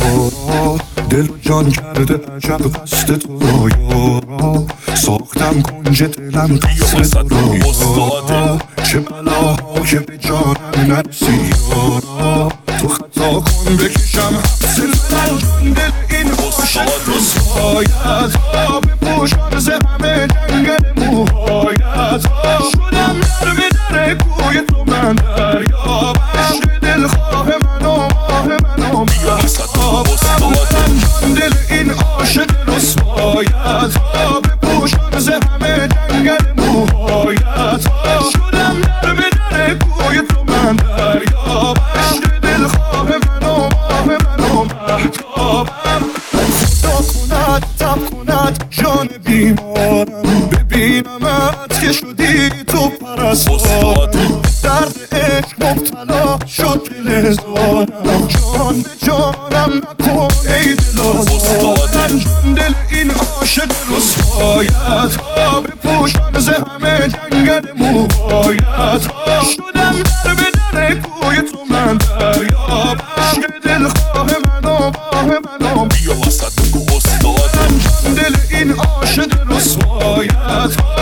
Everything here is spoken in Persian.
یارا دل و جان کرده عجب قصد تو را یارا ساختم کنج دلم قصد تو را یارا چه بلاها که به جانم نرسی یارا تو خطا کن بکشم حبس من جان دل این عاشق رسوایت ها بپوشان ز همه جنگل موهایت ها شدم در به در کوی تو من دریاب عشق دلخواه من و ماه من و محتابم جان دل این عاشق رسوایت ها بپوشان ز همه جنگل موهایت ها شدم در به در کوی تو من دریاب عشق دلخواه من و ماه من و محتابم خدا کند تب کند جان بیمارم ببینمت که شدی تو پرستارم درد عشق مبتلا شد دل زارم جان به جانم نکن ای دلازارم جان دل این عاشق رسوایت ها بپوشان ز همه جنگل موهایت ها شدم در به در کوی تو من دریاب عشق دلخواه من و ماه من و بیا وسط بگو استادم جان دل این عاشق رسوایت ها